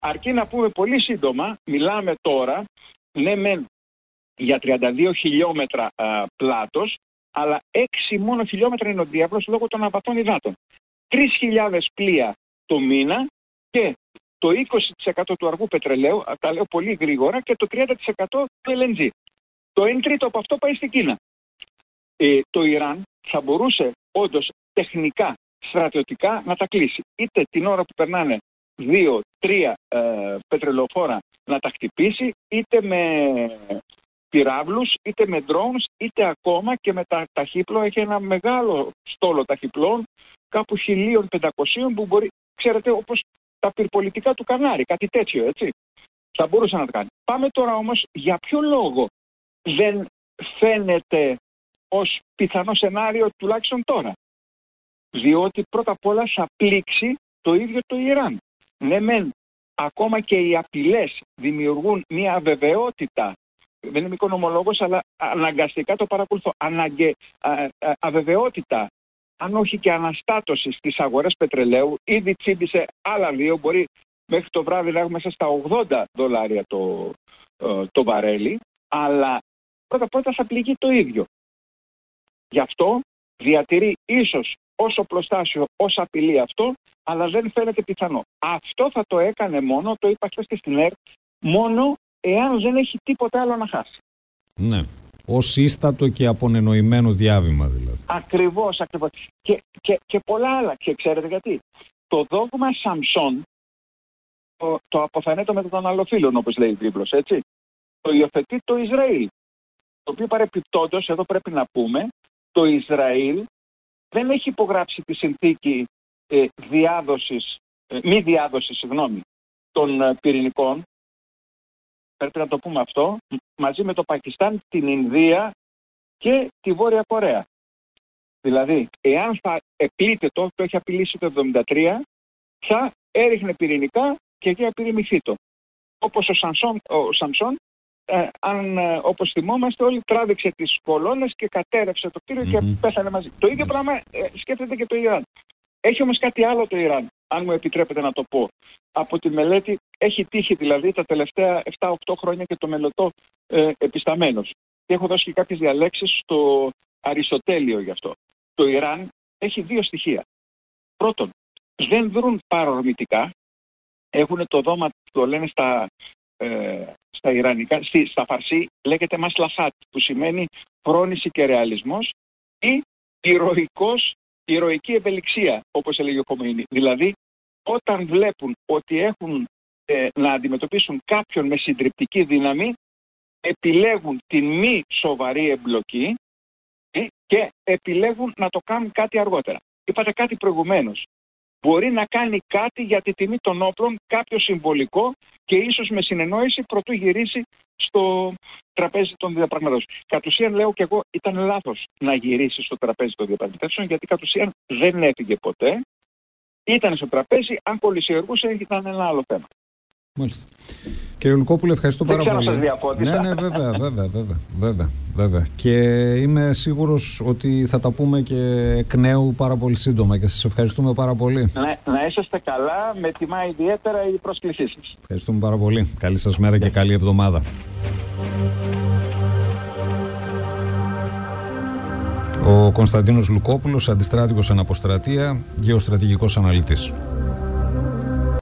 Αρκεί να πούμε πολύ σύντομα, μιλάμε τώρα, ναι μεν για 32 χιλιόμετρα πλάτος, αλλά 6 μόνο χιλιόμετρα είναι ο διάβλος λόγω των αβατών υδάτων. 3.000 πλοία το μήνα και το 20% του αργού πετρελαίου, τα λέω πολύ γρήγορα, και το 30% του LNG. Το 1/3 από αυτό πάει στην Κίνα. Το Ιράν θα μπορούσε όντως τεχνικά, στρατιωτικά να τα κλείσει. Είτε την ώρα που περνάνε 2-3 πετρελοφόρα να τα χτυπήσει, είτε με πυράβλους, είτε με drones, είτε ακόμα και με τα ταχύπλο. Έχει ένα μεγάλο στόλο ταχυπλών, κάπου 1.500 που μπορεί, ξέρετε, όπως τα πυρπολιτικά του Κανάρι, κάτι τέτοιο, έτσι. Θα μπορούσε να το κάνει. Πάμε τώρα όμως, για ποιο λόγο δεν φαίνεται ως πιθανό σενάριο τουλάχιστον τώρα? Διότι πρώτα απ' όλα θα πλήξει το ίδιο το Ιράν. Ναι μεν, ακόμα και οι απειλές δημιουργούν μια αβεβαιότητα. Δεν είμαι οικονομολόγος, αλλά αναγκαστικά το παρακολουθώ. Αβεβαιότητα, αν όχι και αναστάτωση στις αγορές πετρελαίου. Ήδη τσίμπησε άλλα 2, μπορεί μέχρι το βράδυ να έχουμε μέσα στα $80 το βαρέλι, αλλά πρώτα θα πληγεί το ίδιο. Γι' αυτό διατηρεί ίσως ως οπλοστάσιο, ως απειλή αυτό, αλλά δεν φαίνεται πιθανό. Αυτό θα το έκανε μόνο, το είπα χθες και στην ΕΡΤ, μόνο εάν δεν έχει τίποτα άλλο να χάσει. Ναι. Ως σύστατο και απονενοημένο διάβημα δηλαδή. Ακριβώς. Και πολλά άλλα. Και ξέρετε γιατί? Το δόγμα Σαμσόν, το αποθανέτο με τον αλλοφύλων, όπως λέει η βίβλος, έτσι, το υιοθετεί το Ισραήλ. Το οποίο παρεπιπτόντως, εδώ πρέπει να πούμε, το Ισραήλ δεν έχει υπογράψει τη συνθήκη μη διάδοσης των πυρηνικών. Πρέπει να το πούμε αυτό, μαζί με το Πακιστάν, την Ινδία και τη Βόρεια Κορέα. Δηλαδή, εάν θα επλήττει το έχει απειλήσει το 1973, θα έριχνε πυρηνικά και εκεί απειρημηθεί το. Όπως ο Σαμσόν, όπως θυμόμαστε όλοι, τράβηξε τις κολόνες και κατέρευσε το κτίριο και πέθανε μαζί. Το ίδιο πράγμα σκέφτεται και το Ιράν. Έχει όμως κάτι άλλο το Ιράν, αν μου επιτρέπετε να το πω. Από τη μελέτη έχει τύχει δηλαδή τα τελευταία 7-8 χρόνια και το μελετώ επισταμένος. Και έχω δώσει και κάποιες διαλέξεις στο Αριστοτέλειο γι' αυτό. Το Ιράν έχει 2 στοιχεία. Πρώτον, δεν δρουν παρορμητικά. Έχουν το δώμα, το λένε στα Ιρανικά, στα Φαρσί λέγεται μασλαχάτ, που σημαίνει φρόνηση και ρεαλισμός, ή ηρωική ευελιξία, όπως έλεγε ο Χομεϊνί. Δηλαδή, όταν βλέπουν ότι έχουν να αντιμετωπίσουν κάποιον με συντριπτική δύναμη, επιλέγουν την μη σοβαρή εμπλοκή και επιλέγουν να το κάνουν κάτι αργότερα. Είπατε κάτι προηγουμένως. Μπορεί να κάνει κάτι για τη τιμή των όπλων, κάποιο συμβολικό, και ίσως με συνεννόηση προτού γυρίσει στο τραπέζι των διαπραγματεύσεων. Κατ' ουσίαν, λέω και εγώ, ήταν λάθος να γυρίσει στο τραπέζι των διαπραγματεύσεων, γιατί κατ' ουσίαν δεν έφυγε ποτέ. Ήταν στο τραπέζι, αν κολλησιεργούσε ήταν ένα άλλο θέμα. Μάλιστα. Κύριε Λουκόπουλε, ευχαριστώ πάρα πολύ. Σας διαφώτισα. Ναι, βέβαια. Και είμαι σίγουρος ότι θα τα πούμε και εκ νέου πάρα πολύ σύντομα και σας ευχαριστούμε πάρα πολύ. Να είσαστε καλά, με τιμά ιδιαίτερα η πρόσκλησή σας. Ευχαριστούμε πάρα πολύ. Καλή σας μέρα και καλή εβδομάδα. Ο Κωνσταντίνος Λουκόπουλος, αντιστράτηγος αναποστρατεία, γεωστρατηγικός αναλυτής.